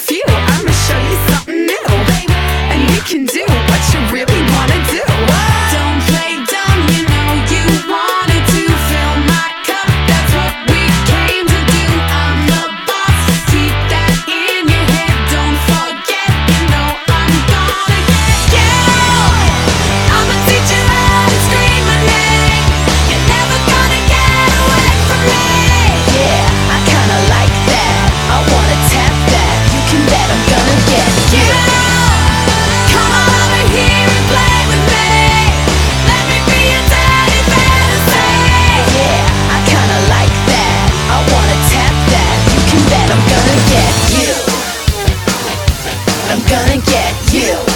few. I'ma show you something new, and you can do what you really wanna do. Don't play dumb, you know you wanted to fill my cup. That's what we came to do. I'm the boss, keep that in your head. Don't forget, you know I'm gonna get you. I'ma teach you how to scream my name. You're never gonna get away from me. Yeah, I kinda like that. I wanna tap that. You can bet I'm gonna get you. Come on over here and play with me. Let me be your tiny fantasy. Yeah, I kinda like that. I wanna tap that. You can bet I'm gonna get you. I'm gonna get you.